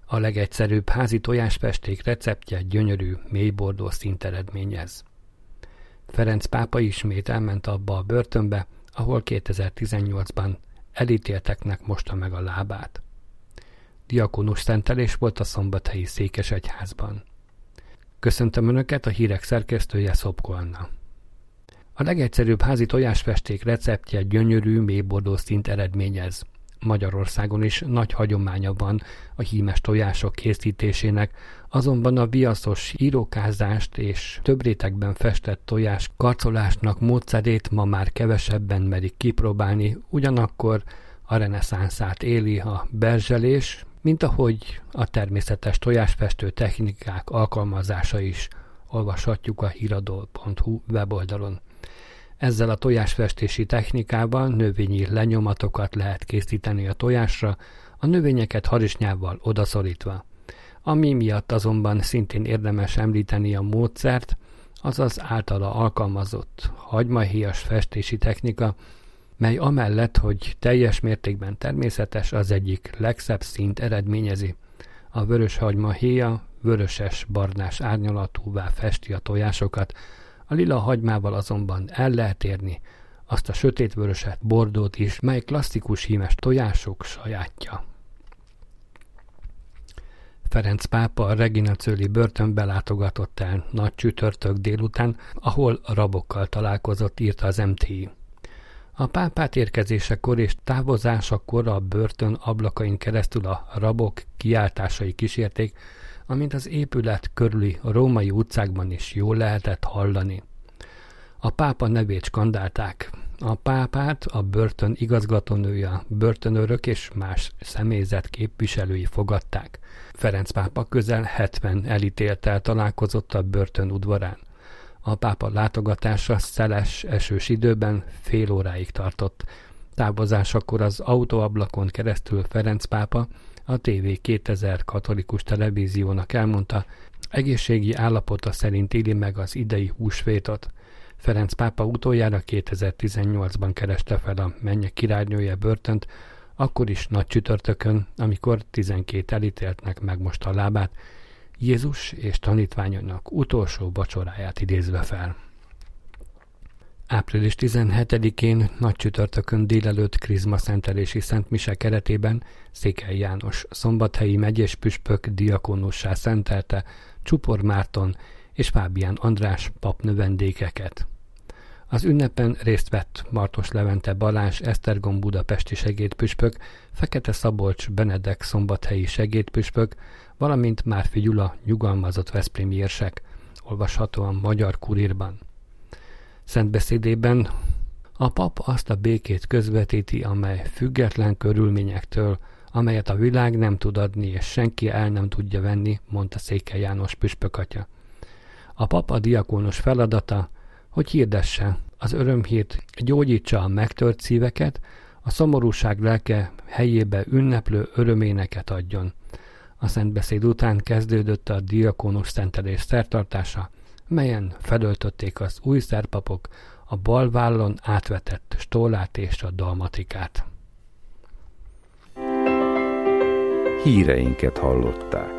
A legegyszerűbb házi tojásfesték receptje gyönyörű, mélybordó színt eredményez. Ferenc pápa ismét elment abba a börtönbe, ahol 2018-ban elítélteknek mosta meg a lábát. Diakonus szentelés volt a szombathelyi székesegyházban. Köszöntöm Önöket, a hírek szerkesztője Szopko Anna. A legegyszerűbb házi tojásfesték receptje gyönyörű, mélybordó színt eredményez. Magyarországon is nagy hagyománya van a hímes tojások készítésének, azonban a viaszos írókázást és több rétegben festett tojás karcolásnak módszerét ma már kevesebben merik kipróbálni, ugyanakkor a reneszánszát éli a berzselés, mint ahogy a természetes tojásfestő technikák alkalmazása is, olvashatjuk a híradó.hu weboldalon. Ezzel a tojásfestési technikával növényi lenyomatokat lehet készíteni a tojásra, a növényeket harisnyával odaszorítva. Ami miatt azonban szintén érdemes említeni a módszert, az az általa alkalmazott hagymahéjas festési technika, mely amellett, hogy teljes mértékben természetes, az egyik legszebb színt eredményezi. A vörös hagymahéja vöröses-barnás árnyalatúvá festi a tojásokat, a lila hagymával azonban el lehet érni azt a sötétvöröset, bordót is, mely klasszikus hímes tojások sajátja. Ferenc pápa a Reginacöli börtönbe látogatott el nagy csütörtök délután, ahol rabokkal találkozott, írta az MTI. A pápát érkezésekor és távozásakor a börtön ablakain keresztül a rabok kiáltásai kísérték, amint az épület körüli római utcákban is jól lehetett hallani. A pápa nevét skandálták. A pápát a börtön igazgatónője, börtönőrök és más személyzet képviselői fogadták. Ferenc pápa közel 70 elítélttel találkozott a börtön udvarán. A pápa látogatása szeles, esős időben fél óráig tartott. Távozásakor az autóablakon keresztül Ferenc pápa a TV2000 katolikus televíziónak elmondta, egészségi állapota szerint éli meg az idei húsvétot. Ferenc pápa utoljára 2018-ban kereste fel a mennyek királynője börtönt, akkor is nagy csütörtökön, amikor 12 elítéltnek megmosta a lábát, Jézus és tanítványainak utolsó vacsoráját idézve fel. Április 17-én nagy csütörtökön délelőtt krizmaszentelési szentmise keretében Székely János szombathelyi megyés püspök diakónussá szentelte Csupor Márton és Fábián András pap növendékeket. Az ünnepen részt vett Martos Levente Balázs Esztergom budapesti segédpüspök, Fekete Szabolcs Benedek szombathelyi segédpüspök, valamint Márfi Gyula nyugalmazott veszprémi érsek, olvasható a Magyar Kurírban. Szentbeszédében a pap azt a békét közvetíti, amely független körülményektől, amelyet a világ nem tud adni, és senki el nem tudja venni, mondta Székely János püspökatya. A pap a diakónus feladata, hogy hirdesse az örömhírt, gyógyítsa a megtört szíveket, a szomorúság lelke helyébe ünneplő öröméneket adjon. A szentbeszéd után kezdődött a diakónus szentelés szertartása, melyen felöltötték az új szerpapok a bal vállon átvetett stólát és a dalmatikát. Híreinket hallották.